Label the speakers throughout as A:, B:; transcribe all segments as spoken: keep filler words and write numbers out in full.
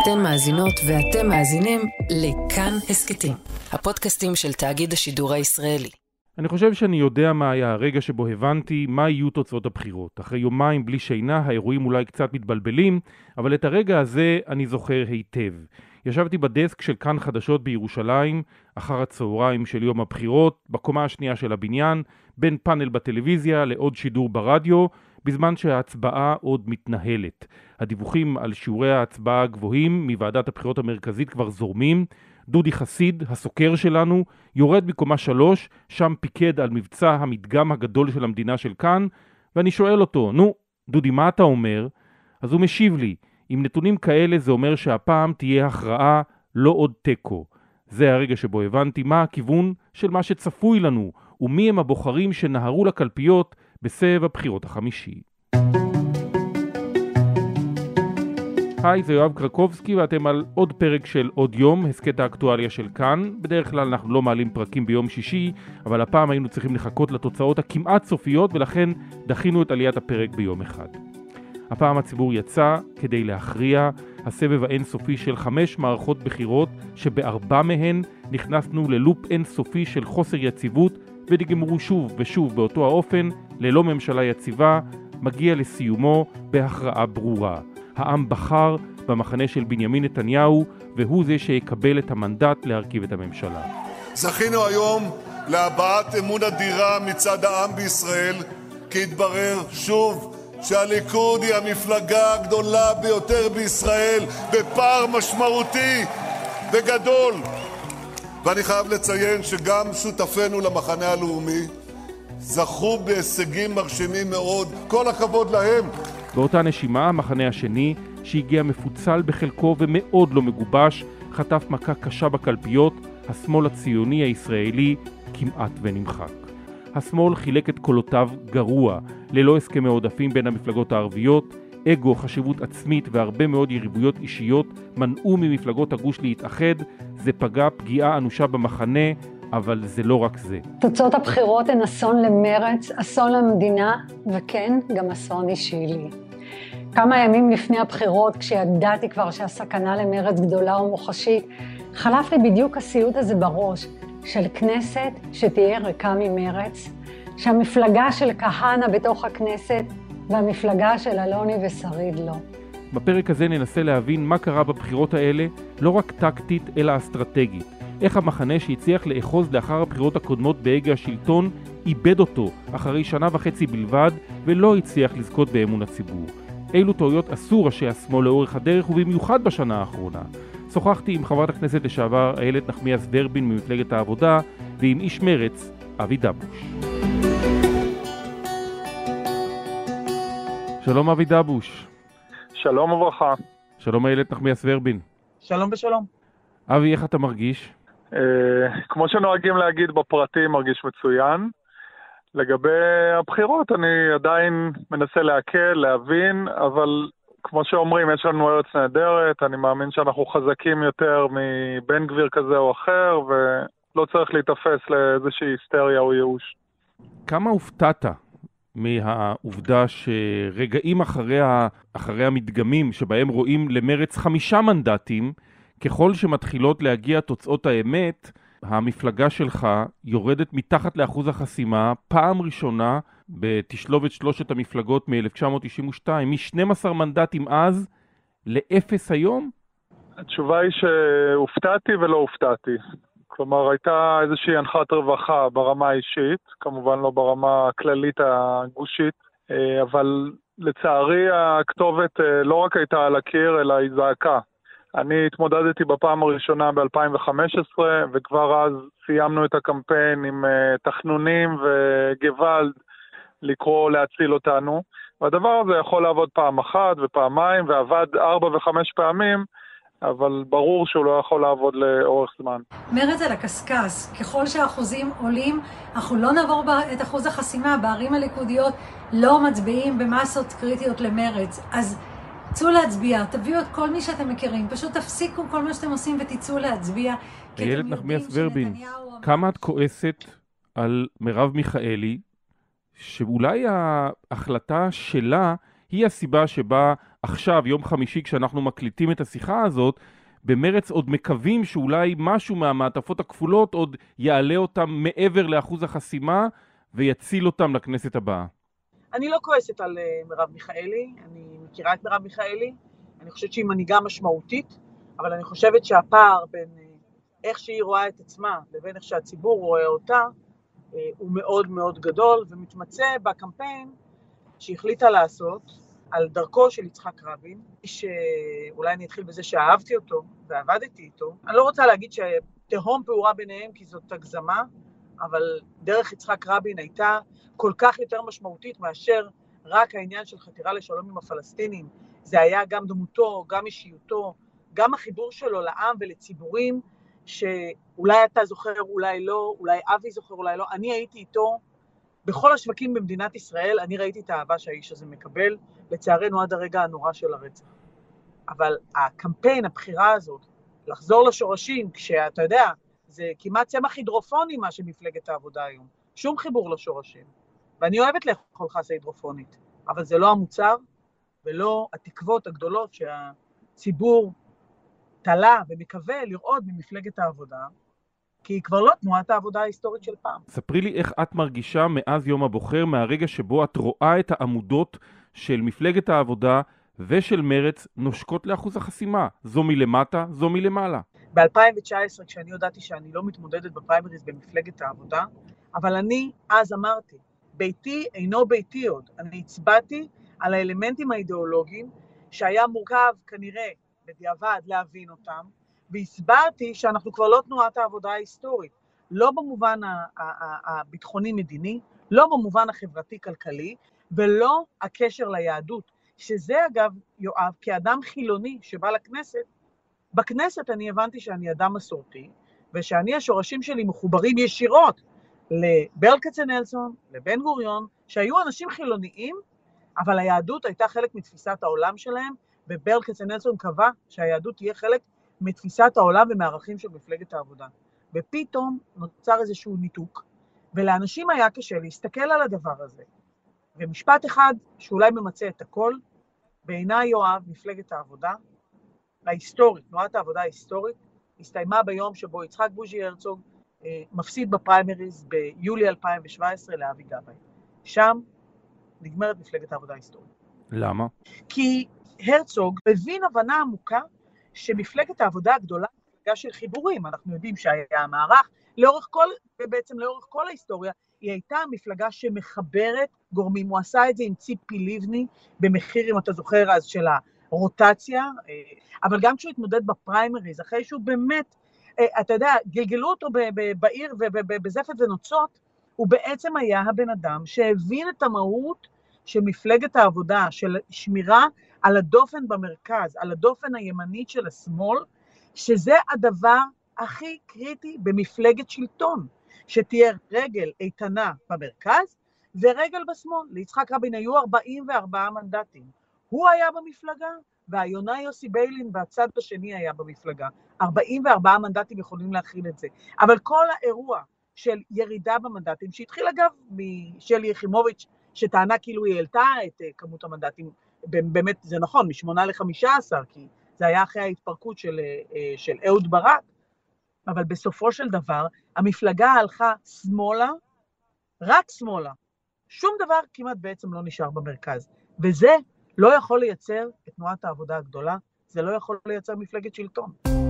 A: אתן מאזינות ואתם מאזינים לכאן הסקטים, הפודקאסטים של תאגיד השידור הישראלי.
B: אני חושב שאני יודע מה היה הרגע שבו הבנתי מה יהיו תוצאות הבחירות. אחרי יומיים בלי שינה, האירועים אולי קצת מתבלבלים, אבל את הרגע הזה אני זוכר היטב. ישבתי בדסק של כאן חדשות בירושלים, אחר הצהריים של יום הבחירות, בקומה השנייה של הבניין, בין פאנל בטלוויזיה לעוד שידור ברדיו, בזמן שההצבעה עוד מתנהלת. הדיווחים על שיעורי ההצבעה הגבוהים מוועדת הבחירות המרכזית כבר זורמים. דודי חסיד, הסוקר שלנו, יורד בקומה שלוש, שם פיקד על מבצע המדגם הגדול של המדינה של כאן, ואני שואל אותו, נו, דודי, מה אתה אומר? אז הוא משיב לי, עם נתונים כאלה זה אומר שהפעם תהיה הכרעה, לא עוד טקו. זה הרגע שבו הבנתי מה הכיוון של מה שצפוי לנו, ומי הם הבוחרים שנהרו לקלפיות בסבב הבחירות החמישי. היי, זה יואב קרקובסקי ואתם על עוד פרק של עוד יום, הסקט האקטואליה של כאן. בדרך כלל אנחנו לא מעלים פרקים ביום שישי, אבל הפעם היינו צריכים לחכות לתוצאות הכמעט סופיות ולכן דחינו את עליית הפרק ביום אחד. הפעם הציבור יצא כדי להכריע הסבב האינסופי של חמש מערכות בחירות שבארבע מהן נכנסנו ללופ אינסופי של חוסר יציבות ונגמרו שוב ושוב באותו האופן ללא ממשלה יציבה, מגיע לסיומו בהכרעה ברורה. העם בחר במחנה של בנימין נתניהו והוא זה שיקבל את המנדט להרכיב את הממשלה.
C: זכינו היום להבעת אמון אדירה מצד העם בישראל, כי התברר שוב שהליכוד היא המפלגה הגדולה ביותר בישראל בפער משמעותי וגדול. ואני חייב לציין שגם שותפינו למחנה הלאומי זכו בהישגים מרשימים מאוד. כל הכבוד להם.
B: באותה נשימה, המחנה השני, שהגיע מפוצל בחלקו ומאוד לא מגובש, חטף מכה קשה בקלפיות, השמאל הציוני הישראלי כמעט ונמחק. השמאל חילק את קולותיו גרוע, ללא הסכמי עודפים בין המפלגות הערביות, אגו, חשיבות עצמית והרבה מאוד יריבויות אישיות מנעו ממפלגות הגוש להתאחד, זה פגע פגיעה אנושה במחנה, אבל זה לא רק זה.
D: תוצאות הבחירות הן אסון למרץ, אסון למדינה, וכן, גם אסון אישי לי. כמה ימים לפני הבחירות, כשידעתי כבר שהסכנה למרץ גדולה ומוחשית, חלף לי בדיוק הסיוט הזה בראש, של כנסת שתהיה ריקה ממרץ, שהמפלגה של כהנא בתוך הכנסת, והמפלגה של אלוני ושריד לא.
B: בפרק הזה ננסה להבין מה קרה בבחירות האלה, לא רק טקטית אלא אסטרטגית. איך המחנה שהצליח לאחוז לאחר הבחירות הקודמות בהגה השלטון, איבד אותו אחרי שנה וחצי בלבד ולא הצליח לזכות באמון הציבור. אילו טעויות עשו ראשי השמאל לאורך הדרך ובמיוחד בשנה האחרונה. שוחחתי עם חברת הכנסת לשעבר איילת נחמיאס ורבין ממפלגת העבודה ועם איש מרץ אבי דבוש. שלום אבי דבוש.
E: שלום וברכה.
B: שלום איילת נחמיאס ורבין.
F: שלום ושלום.
B: אבי, איך אתה מרגיש?
E: כמו שנוהגים להגיד בפרטים, מרגיש מצוין. לגבי הבחירות אני עדיין מנסה להקל, להבין, אבל כמו שאומרים, יש לנו ארץ נהדרת, אני מאמין שאנחנו חזקים יותר מבן גביר כזה או אחר, ולא צריך להתאפס לאיזושהי היסטריה או ייאוש.
B: כמה הופתעת מהעובדה שרגעים אחרי, אחרי המדגמים שבהם רואים למרץ חמישה מנדטים, ככל שמתחילות להגיע תוצאות האמת, המפלגה שלך יורדת מתחת לאחוז החסימה, פעם ראשונה בתשלובת שלושת המפלגות מ-אלף תשע מאות תשעים ושתיים, מ-שנים עשר מנדטים אז לאפס היום?
E: התשובה היא שהופתעתי ולא הופתעתי. כלומר, הייתה איזושהי הנחת רווחה ברמה האישית, כמובן לא ברמה הכללית הגושית, אבל לצערי הכתובת לא רק הייתה על הקיר, אלא היא זעקה. אני התמודדתי בפעם הראשונה ב-אלפיים וחמש עשרה, וכבר אז סיימנו את הקמפיין עם תחנונים וגוואלד לקרוא להציל אותנו. והדבר הזה יכול לעבוד פעם אחת ופעמיים, ועבד ארבע וחמש פעמים, אבל ברור שהוא לא יכול לעבוד לאורך זמן.
G: מרץ על הקסקס, ככל שהאחוזים עולים, אנחנו לא נעבור את אחוז החסימה, בערים הליכודיות לא מצביעים במסות קריטיות למרץ. אז צאו להצביע, תביאו את כל מי שאתם מכירים, פשוט תפסיקו כל מה שאתם עושים ותצאו להצביע.
B: איילת נחמיאס ורבין, כמה את כועסת על מרב מיכאלי, שאולי ההחלטה שלה היא הסיבה שבה עכשיו, יום חמישי, כשאנחנו מקליטים את השיחה הזאת, במרץ עוד מקווים שאולי משהו מהמעטפות הכפולות עוד יעלה אותם מעבר לאחוז החסימה ויציל אותם לכנסת הבאה.
F: אני לא כועסת על מרב מיכאלי, אני מכירה את מרב מיכאלי, אני חושבת שהיא מנהיגה משמעותית, אבל אני חושבת שהפער בין איך שהיא רואה את עצמה לבין איך שהציבור רואה אותה, הוא מאוד מאוד גדול, ומתמצא בקמפיין שהחליטה לעשות על דרכו של יצחק רבין, שאולי אני אתחיל בזה שאהבתי אותו ועבדתי איתו. אני לא רוצה להגיד שתהום פעורה ביניהם כי זאת הגזמה, אבל דרך יצחק רבין הייתה כל כך יותר משמעותית מאשר רק העניין של חתירה לשלום עם הפלסטינים. זה היה גם דמותו, גם אישיותו, גם החיבור שלו לעם ולציבורים, שאולי אתה זוכר, אולי לא, אולי אבי זוכר, אולי לא. אני הייתי איתו בכל השווקים במדינת ישראל, אני ראיתי את האהבה שהאיש הזה מקבל, לצערנו עד הרגע הנורא של הרצח. אבל הקמפיין, הבחירה הזאת, לחזור לשורשים, כשאתה יודע, זה כמעט צמח הידרופוני מה שמפלגת העבודה היום. שום חיבור לשורשים. ואני אוהבת לאכול חסה הידרופונית, אבל זה לא המוצר, ולא התקוות הגדולות שהציבור תלה ומקווה לראות במפלגת העבודה, כי היא כבר לא תנועת העבודה ההיסטורית של פעם.
B: ספרי לי איך את מרגישה מאז יום הבוחר, מהרגע שבו את רואה את העמודות של מפלגת העבודה ושל מרץ נושקות לאחוז החסימה. זו מלמטה, זו מלמעלה.
F: ב-אלפיים תשע עשרה, כשאני יודעתי שאני לא מתמודדת בפריימריז במפלגת העבודה, אבל אני אז אמרתי, ביתי אינו ביתי עוד. אני הצבעתי על האלמנטים האידיאולוגיים שהיה מורכב כנראה בדיעבד להבין אותם, והסברתי שאנחנו כבר לא תנועת העבודה ההיסטורית, לא במובן הביטחוני-מדיני, לא במובן החברתי-כלכלי, ולא הקשר ליהדות, שזה אגב, יואב, כאדם חילוני שבא לכנסת, בכנסת אני הבנתי שאני אדם מסורתי, ושאני השורשים שלי מחוברים ישירות לברל כצנלסון, לבן גוריון, שהיו אנשים חילוניים, אבל היהדות הייתה חלק מתפיסת העולם שלהם, וברל כצנלסון קבע שהיהדות תהיה חלק מתפיסת העולם ומערכים של מפלגת העבודה. ופתאום נוצר איזשהו ניתוק, ולאנשים היה קשה להסתכל על הדבר הזה. ומשפט אחד שאולי ממצא את הכל, בעיניי יואב, מפלגת העבודה, ההיסטורית, תנועת העבודה ההיסטורית, הסתיימה ביום שבו יצחק בוז'י הרצוג אה, מפסיד בפריימריז ביולי אלפיים שבע עשרה לאבי גבאי. שם נגמרת מפלגת העבודה ההיסטורית.
B: למה?
F: כי הרצוג הבין הבנה עמוקה שמפלגת העבודה הגדולה היא מפלגה של חיבורים. אנחנו יודעים שהיה המערך, לאורך כל, ובעצם לאורך כל ההיסטוריה, היא הייתה מפלגה שמחברת גורמים. הוא עשה את זה עם ציפי לבני, במחיר, אם אתה זוכר, אז של הרוטציה, אבל גם כשהוא התמודד בפריימריז, אחרי שהוא באמת, אתה יודע, גלגלו אותו בעיר ובזפת ונוצות, הוא בעצם היה הבן אדם שהבין את המהות של מפלגת העבודה, של שמירה על הדופן במרכז, על הדופן הימנית של השמאל, שזה הדבר הכי קריטי במפלגת שלטון, שתהיה רגל איתנה במרכז ורגל בשמאל. ליצחק רבין היו ארבעים וארבעה מנדטים. הוא היה במפלגה, והיונה יוסי ביילין בצד השני היה במפלגה. ארבעים וארבעה מנדטים יכולים להכיל את זה. אבל כל האירוע של ירידה במנדטים, שהתחיל אגב משלי יחימוביץ', שטענה כאילו היא העלתה את כמות המנדטים, באמת זה נכון, משמונה לחמישה עשר, כי זה היה אחרי ההתפרקות של, של אהוד ברק, אבל בסופו של דבר, המפלגה הלכה שמאלה, רק שמאלה. שום דבר כמעט בעצם לא נשאר במרכז. וזה לא יכול לייצר את תנועת העבודה הגדולה, זה לא יכול לייצר מפלגת שלטון.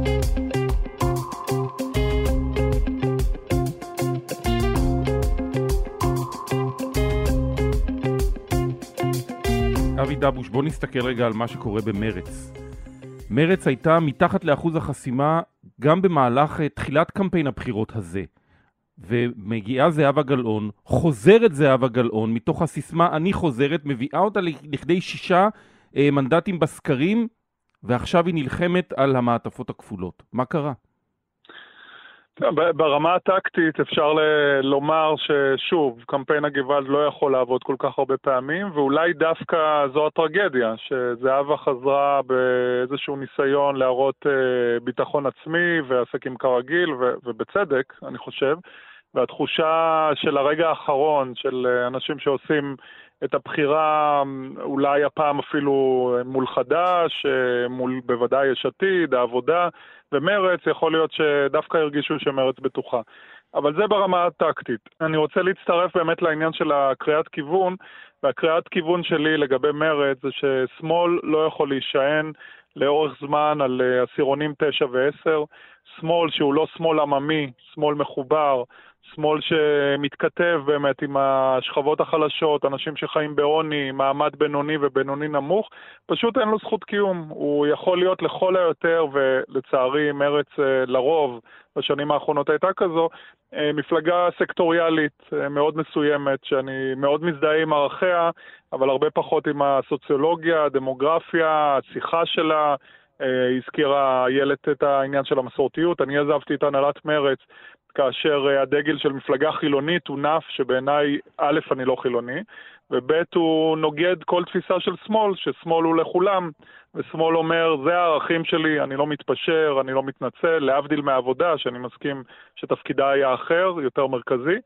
B: אבי דבוש, בוא נסתכל רגע על מה שקורה במרץ. מרץ הייתה מתחת לאחוז החסימה גם במהלך תחילת קמפיין הבחירות הזה. ומגיעה זהבה גלאון, חוזרת זהבה גלאון, מתוך הסיסמה אני חוזרת, מביאה אותה לכדי שישה אה, מנדטים בסקרים, ועכשיו היא נלחמת על המעטפות הכפולות. מה קרה?
E: ברמה הטקטית אפשר ל- לומר ששוב, קמפיין הגוואלד לא יכול לעבוד כל כך הרבה פעמים, ואולי דווקא זו הטרגדיה, שזהבה חזרה באיזשהו ניסיון להראות אה, ביטחון עצמי ועסקים כרגיל, ו- ובצדק, אני חושב, והתחושה של הרגע האחרון של אנשים שעושים את הבחירה אולי הפעם אפילו מול חד"ש, מול בוודאי יש עתיד, העבודה ומרץ, יכול להיות שדווקא הרגישו שמרץ בטוחה. אבל זה ברמה הטקטית. אני רוצה להצטרף באמת לעניין של הקריאת כיוון, והקריאת כיוון שלי לגבי מרץ זה ששמאל לא יכול להישען לאורך זמן על עשירונים תשע ועשר, שמאל שהוא לא שמאל עממי, שמאל מחובר, שמאל שמתכתב באמת עם השכבות החלשות, אנשים שחיים בעוני, מעמד בינוני ובינוני נמוך, פשוט אין לו זכות קיום. הוא יכול להיות לכל היותר, ולצערי מרץ לרוב בשנים האחרונות הייתה כזו, מפלגה סקטוריאלית מאוד מסוימת, שאני מאוד מזדהה עם ערכיה, אבל הרבה פחות עם הסוציולוגיה, הדמוגרפיה, השיחה שלה. הזכירה איילת את העניין של המסורתיות. אני עזבתי את הנהלת מרץ כאשר הדגל של מפלגה חילונית הוא נף, שבעיניי א' אני לא חילוני, וב' הוא נוגד כל תפיסה של שמאל, ששמאל הוא לכולם, ושמאל אומר זה הערכים שלי, אני לא מתפשר, אני לא מתנצל, להבדיל מהעבודה שאני מסכים שתפקידה היה אחר, יותר מרכזי,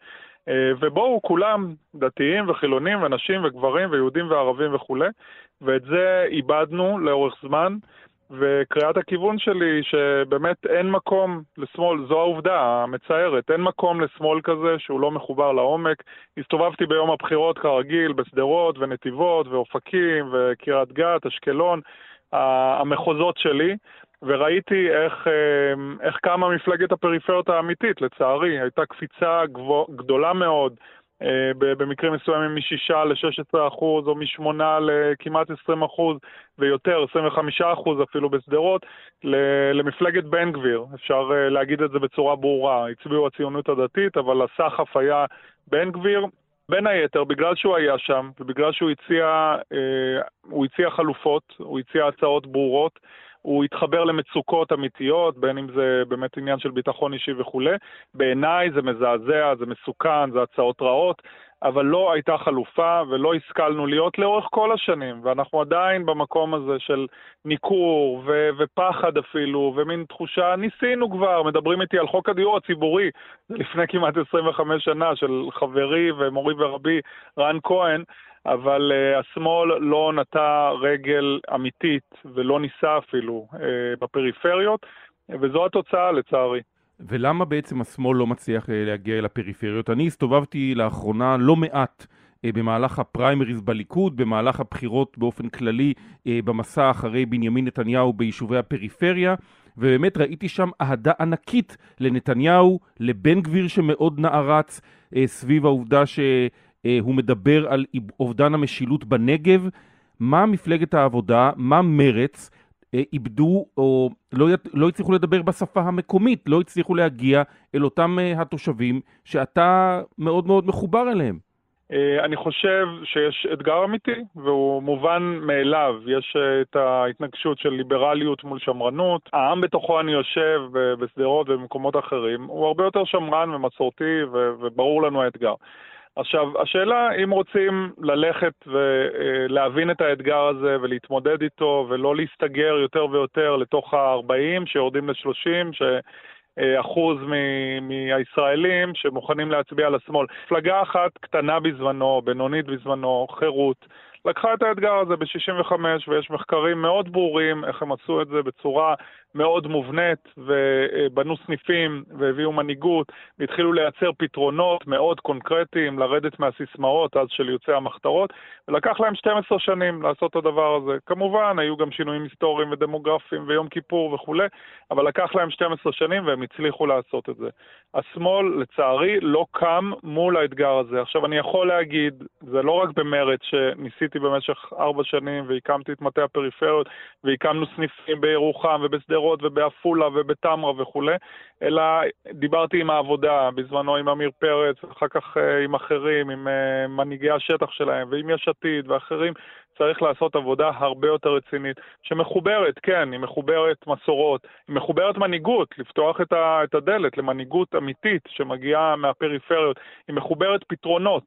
E: ובואו כולם דתיים וחילונים ונשים וגברים ויהודים וערבים וכו', ואת זה איבדנו לאורך זמן, וקריאת הכיוון שלי שבאמת אין מקום לשמאל, זו העובדה המצערת, אין מקום לשמאל כזה שהוא לא מחובר לעומק. הסתובבתי ביום הבחירות כרגיל בסדרות ונתיבות ואופקים וקירת גת, אשקלון, המחוזות שלי, וראיתי איך, איך קמה מפלגת הפריפריות האמיתית. לצערי הייתה קפיצה גדולה מאוד, במקרים מסוימים מ-שישה ל-שש עשרה אחוז או מ-שמונה לכמעט עשרים אחוז ויותר, עשרים וחמישה אחוז אפילו בסדרות, למפלגת בן גביר. אפשר להגיד את זה בצורה ברורה. הצביעו הציונות הדתית, אבל הסחף היה בן גביר. בין היתר, בגלל שהוא היה שם ובגלל שהוא הציע, הוא הציע חלופות, הוא הציע הצעות ברורות, הוא התחבר למצוקות אמיתיות, בין אם זה באמת עניין של ביטחון אישי וכו'. בעיניי זה מזעזע, זה מסוכן, זה הצעות רעות, אבל לא הייתה חלופה ולא השכלנו להיות לאורך כל השנים, ואנחנו עדיין במקום הזה של ניכור ו- ופחד אפילו, ומין תחושה, ניסינו כבר, מדברים איתי על חוק הדיור הציבורי, זה לפני כמעט עשרים וחמש שנה, של חברי ומורי ורבי רן כהן, אבל uh, השמאל לא נטע רגל אמיתית ולא ניסה אפילו uh, בפריפריות, וזו התוצאה לצערי.
B: ולמה בעצם השמאל לא מצליח uh, להגיע אל הפריפריות? אני הסתובבתי לאחרונה לא מעט uh, במהלך הפריימריז בליכוד, במהלך הבחירות באופן כללי uh, במסע אחרי בנימין נתניהו ביישובי הפריפריה, ובאמת ראיתי שם אהדה ענקית לנתניהו, לבן גביר שמאוד נערץ uh, סביב העובדה ש... הוא מדבר על אובדן המשילות בנגב. מה מפלגת העבודה, מה מרץ, איבדו או לא, לא הצליחו לדבר בשפה המקומית, לא הצליחו להגיע אל אותם התושבים שאתה מאוד מאוד מחובר אליהם?
E: אני חושב שיש אתגר אמיתי, והוא מובן מאליו. יש את ההתנגשות של ליברליות מול שמרנות. העם בתוכו אני יושב בסדרות ובמקומות אחרים, הוא הרבה יותר שמרן ומסורתי, וברור לנו האתגר. עכשיו, השאלה אם רוצים ללכת ולהבין את האתגר הזה ולהתמודד איתו ולא להסתגר יותר ויותר לתוך ה-ארבעים שיורדים ל-שלושים, שאחוז מהישראלים שמוכנים להצביע לשמאל. מפלגה אחת קטנה בזמנו, בינונית בזמנו, חירות, לקחה את האתגר הזה ב-שישים וחמש, ויש מחקרים מאוד ברורים איך הם עשו את זה בצורה מאוד מובנית, ובנו סניפים והביאו מנהיגות, והתחילו לייצר פתרונות מאוד קונקרטיים, לרדת מהסיסמאות אז של יוצאי המחתרות, ולקח להם שתים עשרה שנים לעשות את הדבר הזה. כמובן, היו גם שינויים היסטוריים ודמוגרפיים ויום כיפור וכו', אבל לקח להם שתים עשרה שנים והם הצליחו לעשות את זה. השמאל, לצערי, לא קם מול האתגר הזה. עכשיו, אני יכול להגיד, זה לא רק במרץ שניסיתי במשך ארבע שנים והקמתי את מטה הפריפריות, והקמנו סניפים בירוחם ובסדרות ובאפולה ובתמרה וכו', אלא דיברתי עם העבודה, בזמנו עם אמיר פרץ, ואחר כך עם אחרים, עם מנהיגי השטח שלהם, ועם יש עתיד ואחרים. צריך לעשות עבודה הרבה יותר רצינית, שמחוברת, כן, היא מחוברת מסורות, היא מחוברת מנהיגות, לפתוח את, ה, את הדלת למנהיגות אמיתית שמגיעה מהפריפריות, היא מחוברת פתרונות,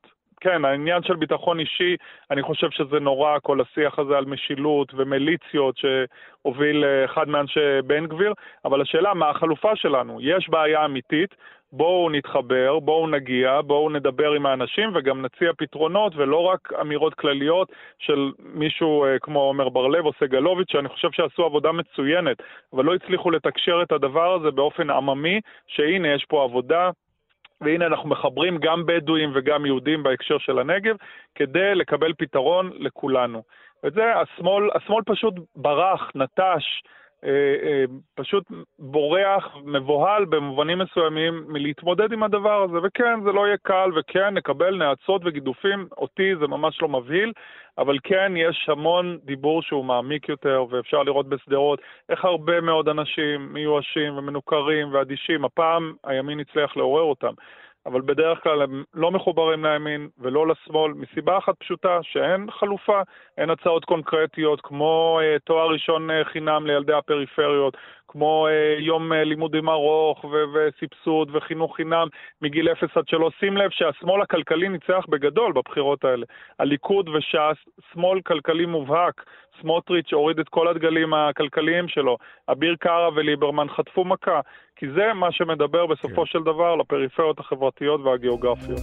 E: כן, העניין של ביטחון אישי, אני חושב שזה נורא, כל השיח הזה על משילות ומיליציות שהוביל אחד מאנשי בן גביר, אבל השאלה, מה החלופה שלנו? יש בעיה אמיתית, בואו נתחבר, בואו נגיע, בואו נדבר עם האנשים וגם נציע פתרונות, ולא רק אמירות כלליות של מישהו כמו עומר בר-לב או סגלוביץ', שאני חושב שעשו עבודה מצוינת, אבל לא הצליחו לתקשר את הדבר הזה באופן עממי, שהנה יש פה עבודה, והנה אנחנו מחברים גם בדואים וגם יהודים בהקשר של הנגב, כדי לקבל פתרון לכולנו. וזה, השמאל, השמאל פשוט ברח, נטש, אה, אה, פשוט בורח, מבוהל במובנים מסוימים מלהתמודד עם הדבר הזה. וכן, זה לא יהיה קל, וכן, נקבל נעצות וגידופים, אותי זה ממש לא מבהיל, אבל כן, יש המון דיבור שהוא מעמיק יותר, ואפשר לראות בסדרות איך הרבה מאוד אנשים מיואשים ומנוכרים ואדישים, הפעם הימין הצליח לעורר אותם. אבל בדרך כלל הם לא מחוברים לימין ולא לשמאל, מסיבה אחת פשוטה, שאין חלופה, אין הצעות קונקרטיות, כמו אה, תואר ראשון אה, חינם לילדי הפריפריות, כמו אה, יום אה, לימודים ארוך ו- וסבסוד וחינוך חינם מגיל אפס עד שלוש. שים לב שהשמאל הכלכלי ניצח בגדול בבחירות האלה. הליכוד וש"ס, שמאל כלכלי מובהק, סמוטריץ' הוריד את כל הדגלים הכלכליים שלו, אביר קארה וליברמן חטפו מכה, כי זה מה שמדבר בסופו של דבר לפריפריות החברתיות והגיאוגרפיות.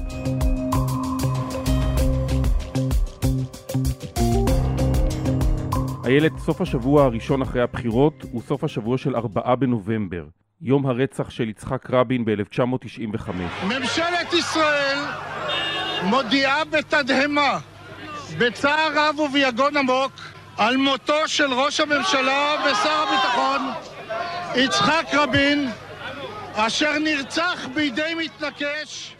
B: איילת, סוף השבוע הראשון אחרי הבחירות הוא סוף השבוע של ארבעה בנובמבר, יום הרצח של יצחק רבין ב-אלף תשע מאות תשעים וחמש.
H: ממשלת ישראל מודיעה בתדהמה, בצער רב וביגון עמוק, על מותו של ראש הממשלה ושר הביטחון יצחק רבין, אשר נרצח בידי מתנקש.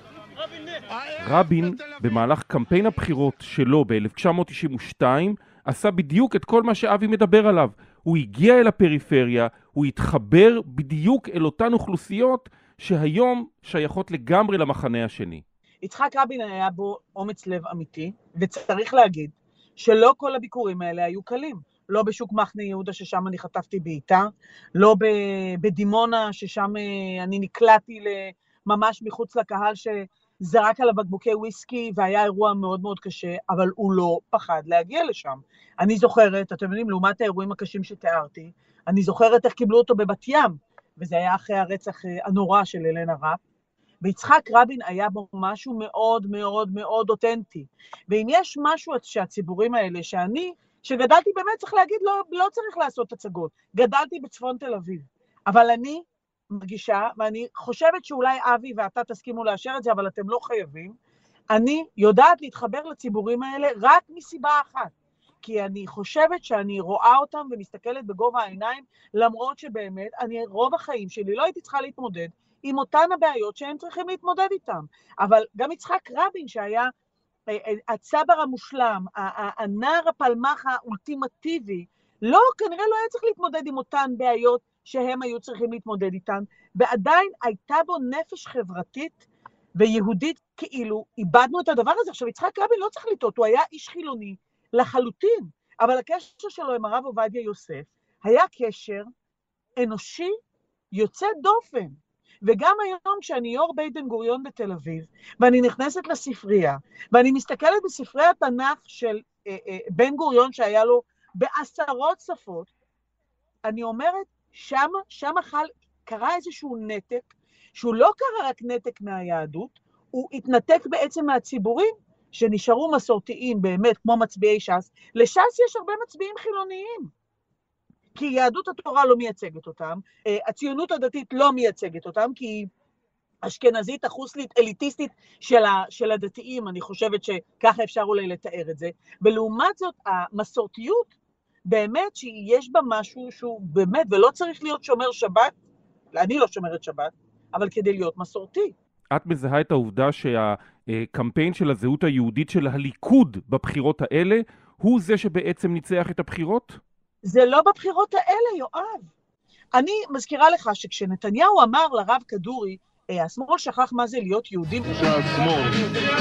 B: רבין, במהלך קמפיין הבחירות שלו ב-אלף תשע מאות תשעים ושתיים, עשה בדיוק את כל מה שאבי מדבר עליו. הוא הגיע אל הפריפריה, הוא התחבר בדיוק אל אותן אוכלוסיות שהיום שייכות לגמרי למחנה השני.
F: יצחק רבין היה בו אומץ לב אמיתי, וצריך להגיד שלא כל הביקורים האלה היו קלים. לא בשוק מחנה יהודה ששם אני חטפתי בעיטה, לא בדימונה ששם אני נקלעתי ממש מחוץ לקהל שזרק עליו בקבוקי וויסקי והיה אירוע מאוד מאוד קשה, אבל הוא לא פחד להגיע לשם. אני זוכרת, אתם יודעים, לעומת האירועים הקשים שתיארתי, אני זוכרת איך קיבלו אותו בבת ים, וזה היה אחרי הרצח הנורא של אלנה ראפ, ויצחק רבין היה בו משהו מאוד מאוד מאוד אותנטי. ואם יש משהו שהציבורים האלה, שאני, שגדלתי באמת, צריך להגיד, לא, לא צריך לעשות הצגות. גדלתי בצפון תל אביב. אבל אני מרגישה, ואני חושבת שאולי אבי ואתה תסכימו לאשר את זה, אבל אתם לא חייבים, אני יודעת להתחבר לציבורים האלה רק מסיבה אחת. כי אני חושבת שאני רואה אותם ומסתכלת בגובה העיניים, למרות שבאמת, אני רוב החיים שלי לא הייתי צריכה להתמודד עם אותן הבעיות שהם צריכים להתמודד איתם. אבל גם יצחק רבין שהיה הצבר המושלם, הנער הפלמח האולטימטיבי, לא, כנראה לא היה צריך להתמודד עם אותן בעיות שהם היו צריכים להתמודד איתן, ועדיין הייתה בו נפש חברתית ויהודית, כאילו איבדנו את הדבר הזה. עכשיו יצחק רבין לא צריך לטעות, הוא היה איש חילוני לחלוטין, אבל הקשר שלו עם הרב עובדיה יוסף היה קשר אנושי יוצא דופן. וגם היום כשאני יו"ר בית בן גוריון בתל אביב, ואני נכנסת לספרייה, ואני מסתכלת בספרי התנ"ך של אה, אה, בן גוריון שהיה לו בעשרות שפות, אני אומרת, שם, שם חל, קרה איזשהו נתק, שהוא לא קרה רק נתק מהיהדות, הוא התנתק בעצם מהציבורים, שנשארו מסורתיים באמת, כמו מצביעי ש"ס. לש"ס יש הרבה מצביעים חילוניים, כי יהדות התורה לא מייצגת אותם, הציונות הדתית לא מייצגת אותם, כי אשכנזית, אחוסלית, אליטיסטית של, ה, של הדתיים, אני חושבת שככה אפשר אולי לתאר את זה. ולעומת זאת, המסורתיות, באמת שיש בה משהו שהוא באמת, ולא צריך להיות שומר שבת, אני לא שומרת שבת, אבל כדי להיות מסורתי.
B: את מזהה את העובדה שהקמפיין של הזהות היהודית של הליכוד בבחירות האלה, הוא זה שבעצם ניצח את הבחירות?
F: זה לא בבחירות האלה, יואב. אני מזכירה לך שכשנתניהו אמר לרב כדורי, השמאל שכח מה זה להיות יהודים.
H: שהשמאל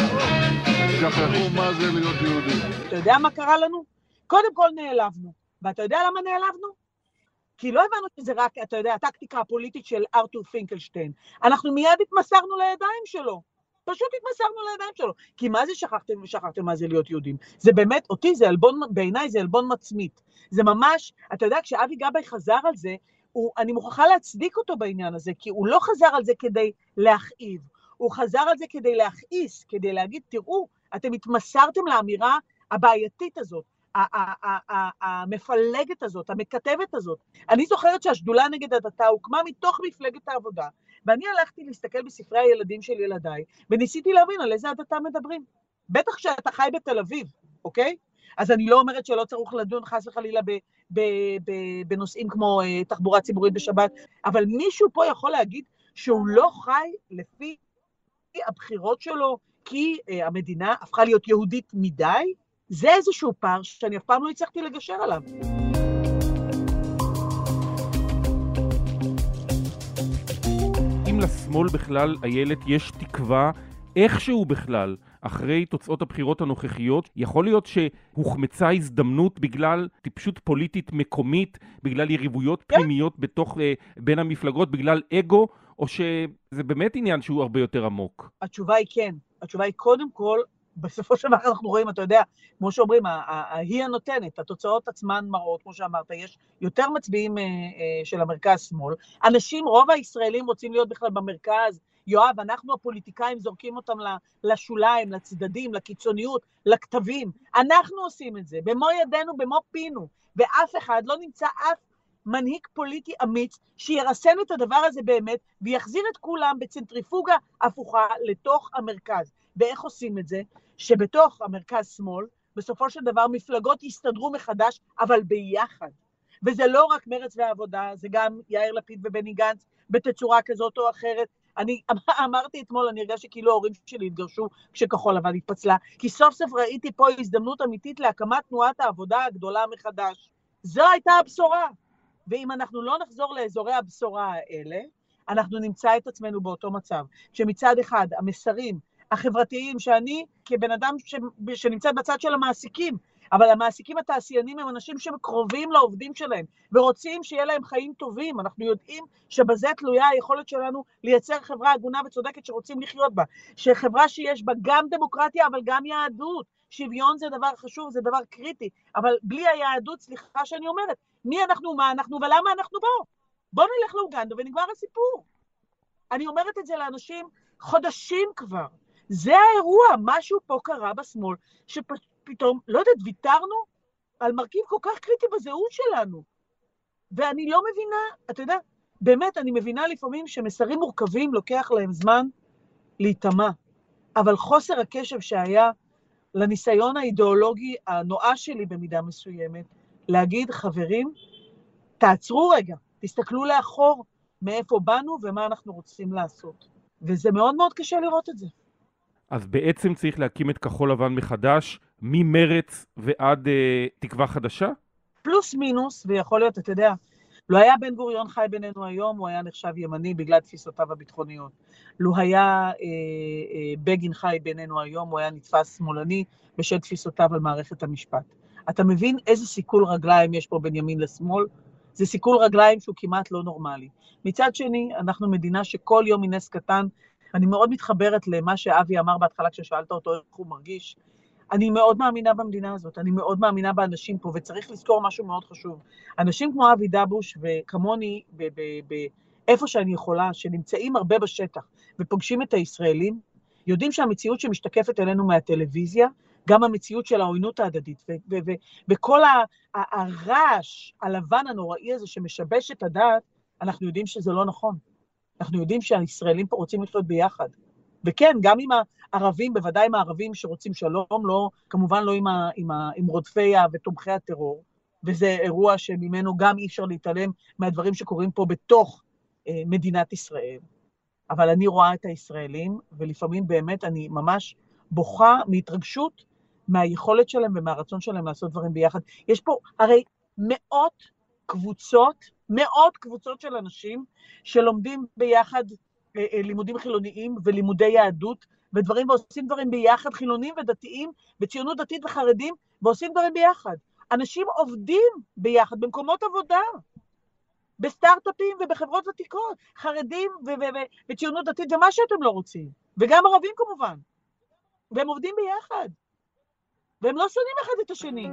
H: שכחו מה זה להיות יהודים.
F: אתה יודע מה קרה לנו? קודם כל נעלבנו. ואתה יודע למה נעלבנו? כי לא הבנו שזה רק, אתה יודע, הטקטיקה הפוליטית של ארתור פינקלשטיין. אנחנו מיד התמסרנו לידיים שלו. פשוט התמסרנו לידיים שלו. כי מה זה שכחתם ושכחתם מה זה להיות יהודים? זה באמת, אותי זה אלבון, בעיניי זה אלבון מצמית. זה ממש, אתה יודע, כשאבי גבאי חזר על זה, הוא, אני מוכרחה להצדיק אותו בעניין הזה, כי הוא לא חזר על זה כדי להכאיב, הוא חזר על זה כדי להכעיס, כדי להגיד, תראו, אתם התמסרתם לאמירה הבעייתית הזאת, המפלגת הזאת, המכתבת הזאת. אני זוכרת שהשדולה נגד הדתה הוקמה מתוך מפלגת העבודה, ואני הלכתי להסתכל בספרי הילדים של ילדיי, וניסיתי להבין על איזה הדתה מדברים. בטח שאתה חי בתל אביב, אוקיי? אז אני לא אומרת שלא צריך לדון חס וחלילה ב, ב, ב, בנושאים כמו uh, תחבורה ציבורית בשבת, אבל מישהו פה יכול להגיד שהוא לא חי לפי הבחירות שלו, כי uh, המדינה הפכה להיות יהודית מדי? זה איזשהו פער שאני אף פעם לא הצלחתי לגשר עליו.
B: אם לשמאל בכלל, איילת, יש תקווה איכשהו בכלל, אחרי תוצאות הבחירות הנוכחיות, יכול להיות שהוחמצה הזדמנות בגלל טיפשות פוליטית מקומית, בגלל יריבויות פנימיות בתוך, בין המפלגות, בגלל אגו, או שזה באמת עניין שהוא הרבה יותר עמוק?
F: התשובה היא כן. התשובה היא קודם כל, בסופו של דבר אנחנו רואים, אתה יודע, כמו שאומרים, היא הנותנת, התוצאות עצמן מראות, כמו שאמרת, יש יותר מצביעים של המרכז-שמאל. אנשים, רוב הישראלים רוצים להיות בכלל במרכז, יואב, אנחנו הפוליטיקאים זורקים אותם לשוליים, לצדדים, לקיצוניות, לכתבים. אנחנו עושים את זה, במו ידינו, במו פינו, ואף אחד לא נמצא אף מנהיג פוליטי אמיץ שירסן את הדבר הזה באמת, ויחזיר את כולם בצנטריפוגה הפוכה לתוך המרכז. ואיך עושים את זה? שבתוך המרכז-שמאל, בסופו של דבר מפלגות יסתדרו מחדש, אבל ביחד. וזה לא רק מרץ והעבודה, זה גם יאיר לפיד ובני גנץ, בתצורה כזאת או אחרת. אני אמרתי אתמול, אני הרגשתי כאילו ההורים שלי התגרשו כשכחול לבן התפצלה, כי סוף סוף ראיתי פה הזדמנות אמיתית להקמת תנועת העבודה הגדולה מחדש. זו הייתה הבשורה. ואם אנחנו לא נחזור לאזורי הבשורה האלה, אנחנו נמצא את עצמנו באותו מצב, שמצד אחד המסרים החברתיים, שאני כבן אדם ש... שנמצא בצד של המעסיקים, אבל המעסיקים התעשיינים הם אנשים שקרובים לעובדים שלהם, ורוצים שיהיה להם חיים טובים. אנחנו יודעים שבזה תלויה היכולת שלנו לייצר חברה הגונה וצודקת שרוצים לחיות בה, שחברה שיש בה גם דמוקרטיה, אבל גם יהדות. שוויון זה דבר חשוב, זה דבר קריטי, אבל בלי היהדות, סליחה שאני אומרת, מי אנחנו, מה אנחנו ולמה אנחנו פה? בוא נלך לאוגנדה ונגמר הסיפור. אני אומרת את זה לאנשים חודשים כבר. זה האירוע, משהו פה קרה בשמאל, שפתאום, לא יודעת, ויתרנו על מרכיב כל כך קריטי בזהות שלנו. ואני לא מבינה, אתה יודע, באמת אני מבינה לפעמים שמסרים מורכבים לוקח להם זמן להתאמה, אבל חוסר הקשב שהיה לניסיון האידיאולוגי הנואש שלי במידה מסוימת, להגיד, חברים, תעצרו רגע, תסתכלו לאחור מאיפה באנו ומה אנחנו רוצים לעשות. וזה מאוד מאוד קשה לראות את זה.
B: אז בעצם צריך להקים את כחול לבן מחדש, ממרץ ועד אה, תקווה חדשה?
F: פלוס מינוס, ויכול להיות, אתה יודע, לא היה בן גוריון חי בינינו היום, הוא היה נחשב ימני בגלל תפיסותיו הביטחוניות. לא היה אה, אה, בגין חי בינינו היום, הוא היה נתפס שמאלני בשל תפיסותיו על מערכת המשפט. אתה מבין איזה סיכול רגליים יש פה בין ימין לשמאל? זה סיכול רגליים שהוא כמעט לא נורמלי. מצד שני, אנחנו מדינה שכל יום מנס קטן, אני מאוד מתחברת למה שאבי אמר בהתחלה כששאלת אותו איך הוא מרגיש. אני מאוד מאמינה במדינה הזאת, אני מאוד מאמינה באנשים פה, וצריך לזכור משהו מאוד חשוב. אנשים כמו אבי דבוש וכמוני, באיפה שאני יכולה, שנמצאים הרבה בשטח, ופוגשים את הישראלים, יודעים שהמציאות שמשתקפת אלינו מהטלוויזיה, גם המציאות של העוינות ההדדית, וכל הרעש הלבן הנוראי הזה שמשבש את הדעת, אנחנו יודעים שזה לא נכון. אנחנו יודעים שהישראלים פה רוצים לחיות ביחד. וכן, גם עם הערבים, בוודאי עם הערבים שרוצים שלום, לא, כמובן לא עם, ה, עם, ה, עם רודפי ותומכי הטרור, וזה אירוע שממנו גם אי אפשר להתעלם מהדברים שקורים פה בתוך אה, מדינת ישראל. אבל אני רואה את הישראלים, ולפעמים באמת אני ממש בוכה מהתרגשות מהיכולת שלהם ומהרצון שלהם לעשות דברים ביחד. יש פה הרי מאות קבוצות, מאות קבוצות של אנשים שלומדים ביחד לימודים חילוניים ולימודי יהדות ודברים, ועושים דברים ביחד, חילונים ודתיים, בציונות דתית וחרדים, ועושים דברים ביחד. אנשים עובדים ביחד במקומות עבודה, בסטארט-אפים ובחברות ותיקות, חרדים וציונות דתית, ומה שאתם לא רוצים. וגם ערבים כמובן. והם עובדים ביחד. והם לא שונאים אחד את השני.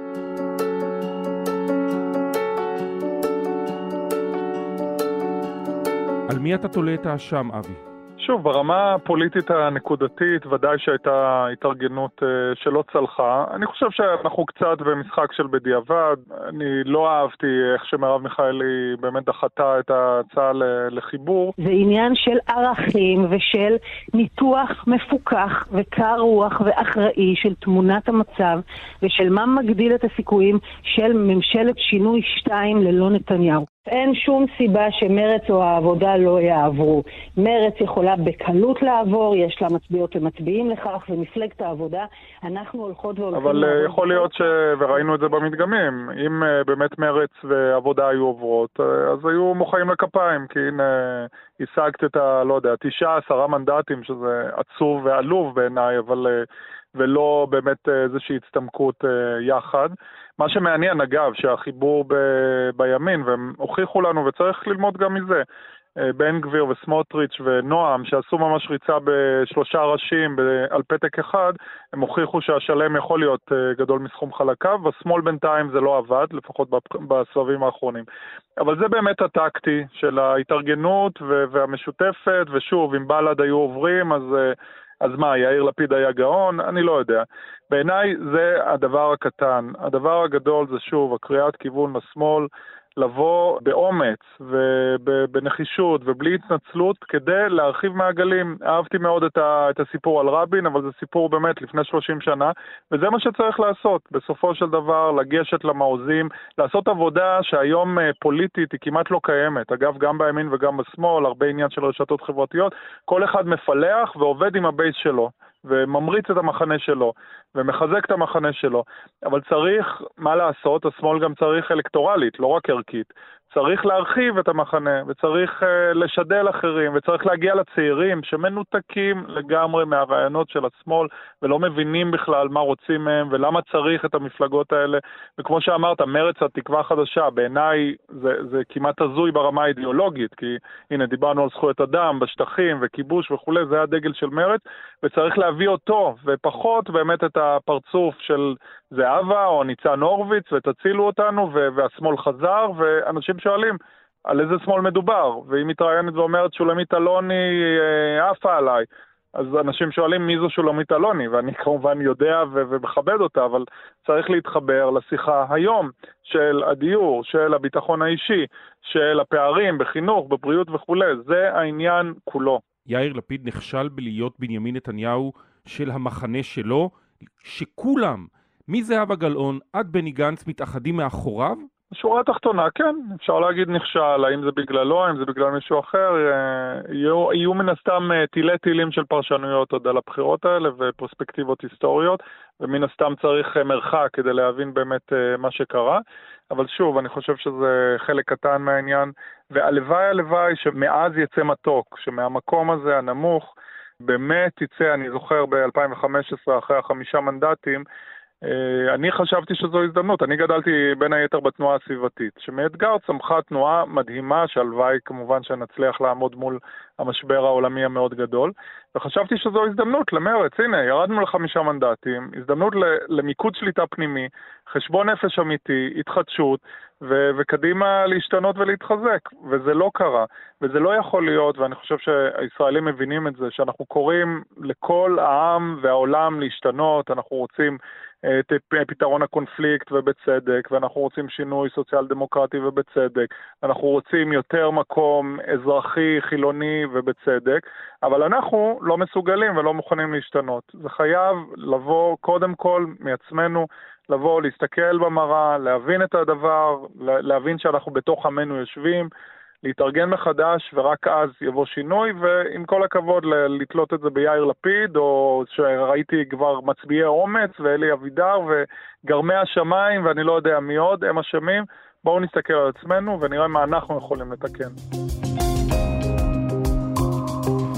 B: על מי אתה תולה את האשם, אבי?
E: שוב, ברמה הפוליטית הנקודתית, ודאי שהייתה התארגנות שלא צלחה. אני חושב שאנחנו קצת במשחק של בדיעבד. אני לא אהבתי איך שמרב מיכאלי באמת דחתה את ההצעה לחיבור.
I: זה עניין של ערכים ושל ניתוח מפוקח וקר רוח ואחראי של תמונת המצב ושל מה מגדיל את הסיכויים של ממשלת שינוי שתיים ללא נתניהו. אין שום סיבה שמרץ או העבודה לא יעברו. מרץ יכולה בקלות לעבור, יש לה מצביעות ומצביעים לכך, ומפלגת העבודה, אנחנו הולכות והולכים...
E: אבל לעבוד. יכול להיות ש... וראינו את זה במדגמים, אם באמת מרץ ועבודה היו עוברות, אז היו מוחאים לכפיים, כי הנה השגת את ה... לא יודע, תשעה, עשרה מנדטים, שזה עצוב ועלוב בעיניי, אבל... ולא באמת איזושהי הצטמקות יחד. מה שמעניין, אגב, שהחיבור ב- בימין, והם הוכיחו לנו, וצריך ללמוד גם מזה, בן גביר וסמוטריץ' ונועם, שעשו ממש ריצה בשלושה ראשים על פתק אחד, הם הוכיחו שהשלם יכול להיות גדול מסכום חלקיו, והשמאל בינתיים זה לא עבד, לפחות בסבבים האחרונים. אבל זה באמת הטקטי של ההתארגנות והמשותפת, ושוב, אם בל"ד היו עוברים, אז... אז מה, יאיר לפיד היה גאון? אני לא יודע. בעיניי זה הדבר הקטן. הדבר הגדול זה שוב, הקריאת כיוון לשמאל, לבוא באומץ ובנחישות ובלי התנצלות כדי להרחיב מעגלים. אהבתי מאוד את, ה, את הסיפור על רבין, אבל זה סיפור באמת לפני שלושים שנה, וזה מה שצריך לעשות. בסופו של דבר, לגשת למעוזים, לעשות עבודה שהיום פוליטית היא כמעט לא קיימת. אגב, גם בימין וגם בשמאל, הרבה עניין של רשתות חברתיות, כל אחד מפלח ועובד עם הבייס שלו. וממריץ את המחנה שלו, ומחזק את המחנה שלו. אבל צריך, מה לעשות, השמאל גם צריך אלקטורלית, לא רק ערכית. צריך להרחיב את המחנה, וצריך uh, לשדל אחרים, וצריך להגיע לצעירים שמנותקים לגמרי מהרעיונות של השמאל, ולא מבינים בכלל מה רוצים מהם, ולמה צריך את המפלגות האלה. וכמו שאמרת, מרץ התקווה החדשה, בעיניי זה, זה כמעט הזוי ברמה האידיאולוגית, כי הנה דיברנו על זכויות אדם, בשטחים וכיבוש וכו', זה הדגל של מרץ, וצריך להביא אותו, ופחות באמת את הפרצוף של זהבה או ניצן הורוביץ, ותצילו אותנו, והשמאל חזר, ואנשים שואלים על איזה שמאל מדובר, והיא מתראיינת ואומרת שולמית אלוני עפה עליי, אז אנשים שואלים מי זו שולמית אלוני, ואני כמובן יודע ומכבד אותה, אבל צריך להתחבר לשיחה היום של הדיור, של הביטחון האישי, של הפערים בחינוך, בבריאות וכו'. זה העניין כולו.
B: יאיר לפיד נכשל בלהיות בנימין נתניהו של המחנה שלו, שכולם, מזהבה גלאון עד בני גנץ, מתאחדים מאחוריו?
E: בשורה התחתונה, כן, אפשר להגיד נכשל, האם זה בגללו, האם זה בגלל מישהו אחר, יהיו, יהיו מן הסתם תילי תילים של פרשנויות עוד על הבחירות האלה ופרספקטיבות היסטוריות, ומן הסתם צריך מרחק כדי להבין באמת מה שקרה, אבל שוב, אני חושב שזה חלק קטן מהעניין, והלוואי הלוואי שמאז יצא מתוק, שמהמקום הזה הנמוך, באמת יצא, אני זוכר ב-אלפיים וחמש עשרה אחרי החמישה מנדטים, אני חשבתי שזו הזדמנות, אני גדלתי בין היתר בתנועה הסביבתית, שמאתגר צמחה תנועה מדהימה, שהלוואי כמובן שנצליח לעמוד מול המשבר העולמי המאוד גדול, וחשבתי שזו הזדמנות למרץ, הנה, ירדנו לחמישה מנדטים, הזדמנות למיקוד שליטה פנימי, חשבון נפש אמיתי, התחדשות, ו- וקדימה להשתנות ולהתחזק, וזה לא קרה, וזה לא יכול להיות, ואני חושב שהישראלים מבינים את זה, שאנחנו קוראים לכל העם והעולם להשתנות, אנחנו רוצים את פתרון הקונפליקט ובצדק, ואנחנו רוצים שינוי סוציאל דמוקרטי ובצדק, אנחנו רוצים יותר מקום אזרחי, חילוני ובצדק, אבל אנחנו לא מסוגלים ולא מוכנים להשתנות. זה חייב לבוא קודם כל מעצמנו, לבוא, להסתכל במראה, להבין את הדבר, להבין שאנחנו בתוך עמנו יושבים, להתארגן מחדש, ורק אז יבוא שינוי, ועם כל הכבוד לתלות את זה ביאיר לפיד, או שראיתי כבר מצביעי אומץ, ואלי אבידר, וגרמי השמיים, ואני לא יודע מי עוד, הם אשמים. בואו נסתכל על עצמנו, ונראה מה אנחנו יכולים לתקן.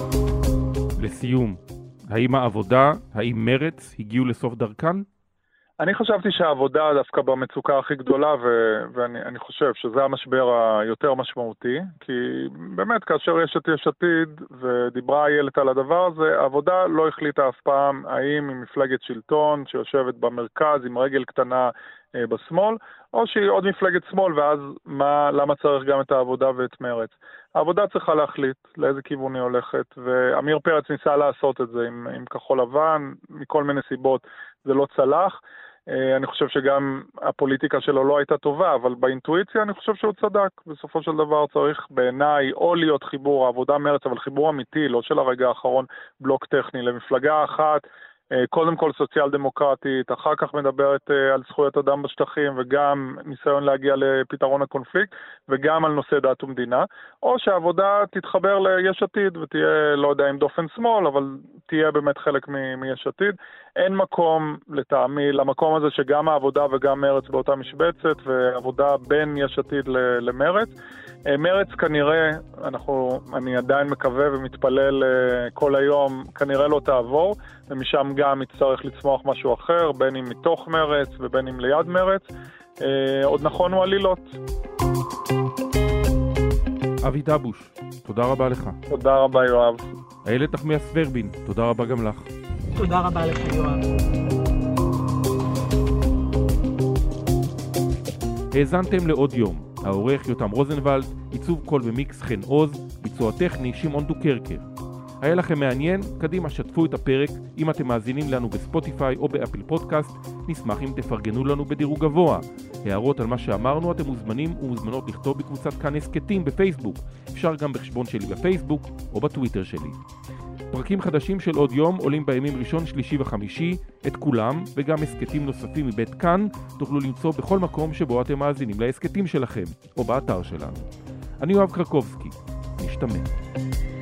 B: לסיום, האם העבודה, האם מרץ הגיעו לסוף דרכן?
E: אני חשבתי שהעבודה דווקא במצוקה הכי גדולה, ו- ואני אני חושב שזה המשבר היותר משמעותי, כי באמת כאשר יש את יש עתיד ודיברה איילת על הדבר הזה, העבודה לא החליטה אף פעם האם היא מפלגת שלטון שיושבת במרכז עם רגל קטנה אה, בשמאל, או שהיא עוד מפלגת שמאל, ואז מה, למה צריך גם את העבודה ואת מרץ. העבודה צריכה להחליט לאיזה כיוון היא הולכת, ואמיר פרץ ניסה לעשות את זה עם, עם כחול לבן, מכל מיני סיבות זה לא צלח. אני חושב שגם הפוליטיקה שלו לא הייתה טובה, אבל באינטואיציה אני חושב שהוא צדק. בסופו של דבר צריך בעיניי או להיות חיבור העבודה מרץ, אבל חיבור אמיתי, לא של הרגע האחרון, בלוק טכני, למפלגה אחת, קודם כל סוציאל דמוקרטית, אחר כך מדברת על זכויות אדם בשטחים, וגם ניסיון להגיע לפתרון הקונפליקט, וגם על נושא דת ומדינה, או שהעבודה תתחבר ליש עתיד, ותהיה, לא יודע אם דופן שמאל, אבל תהיה באמת חלק מ- מיש עתיד. אין מקום לטעמי, למקום הזה שגם העבודה וגם מרץ באותה משבצת, ועבודה בין יש עתיד ל- למרץ. מרץ כנראה, אנחנו, אני עדיין מקווה ומתפלל כל היום, כנראה לא תעבור, ומשם גם יצטרך לצמוח משהו אחר, בין אם מתוך מרץ ובין אם ליד מרץ. אה, עוד נכון הוא עלילות.
B: אבי דבוש, תודה רבה לך.
E: תודה רבה יואב.
B: איילת נחמיאס ורבין, תודה רבה גם לך.
F: תודה רבה לך יואב.
B: האזנתם לעוד יום. העורך יותם רוזנבלד, עיצוב קול ומיקס חן עוז, ביצוע טכני שמעון דוקרקר. היה לכם מעניין? קדימה שתפו את הפרק. אם אתם מאזינים לנו בספוטיפיי או באפל פודקאסט, נשמח אם תפרגנו לנו בדירוג גבוה. הערות על מה שאמרנו אתם מוזמנים ומוזמנות לכתוב בקבוצת כאן הסקטים בפייסבוק. אפשר גם בחשבון שלי בפייסבוק או בטוויטר שלי. פרקים חדשים של עוד יום עולים בימים ראשון, שלישי וחמישי. את כולם וגם הסקטים נוספים מבית כאן תוכלו למצוא בכל מקום שבו אתם מאזינים להסקטים שלכם או באתר שלנו. אני יואב קרקובסקי. נשתמע.